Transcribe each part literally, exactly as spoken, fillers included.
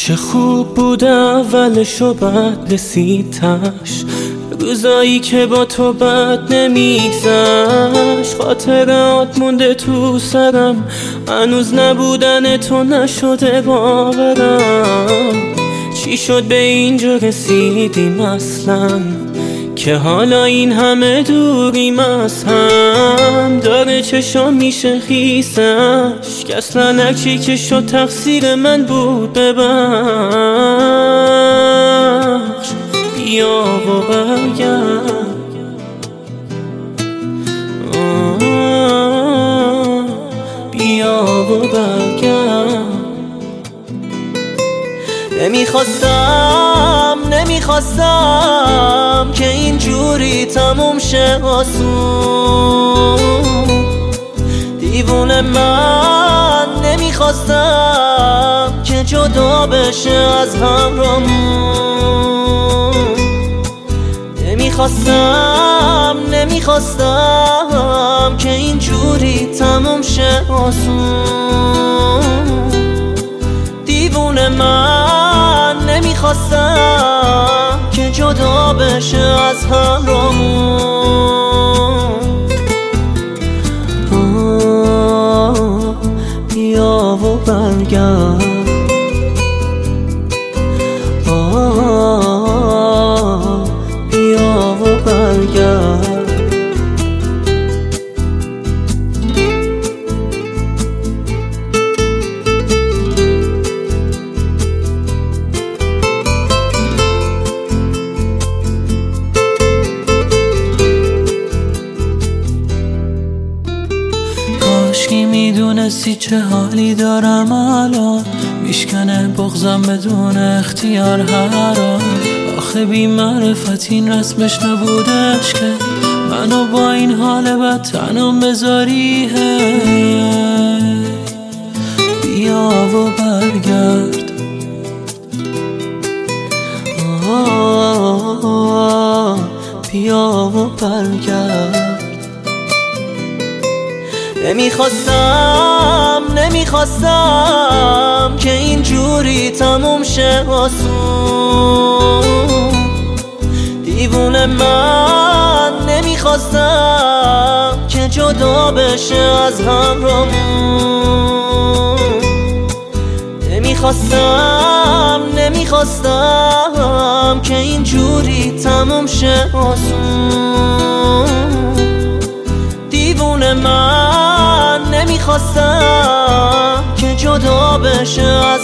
چه خوب بود اولش و بعد رسید تاش، روزایی که با تو بد نمیگذشت. خاطرات مونده تو سرم، هنوز نبودن تو نشده باورم. چی شد به اینجا رسیدیم اصلا، که حالا این همه دوریم از هم. داره چشام میشه خیسش، که اصلا هرچی که شد تقصیر من بود ببخش. بیا و برگرد، بیا و برگرد. نمیخواستم نمیخواستم که اینجوری تموم شه آسون. دیوونه من نمیخواستم که جدا بشه از همراهمون. نمیخواستم نمیخواستم که اینجوری تموم شه آسون. دیوونه من نمیخواستم که جدا بشه از همراهمون. بیا و برگرد، بیا و برگرد. کاشکی میدونستی چه حالی دارم الان، میشکنه بغضم بدون اختیار هران. آخه بی معرفت این رسمش نبودش که منو با این حال بد تنم بذاری. بیا و برگرد، بیا و برگرد. نمیخواستم نمیخواستم که اینجوری تموم شه آسون. دیوونه من نمیخواستم که جدا بشه از همراهمون. نمیخواستم نمیخواستم که اینجوری تموم شه آسون. دیوونه من نمیخواستم که جدا بشه از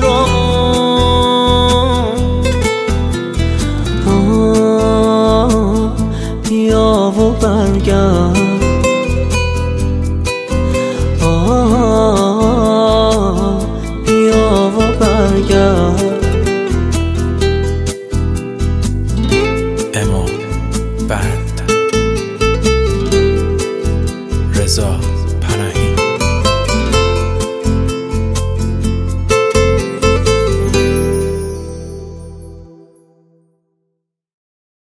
همراهمون. بیا و برگرد.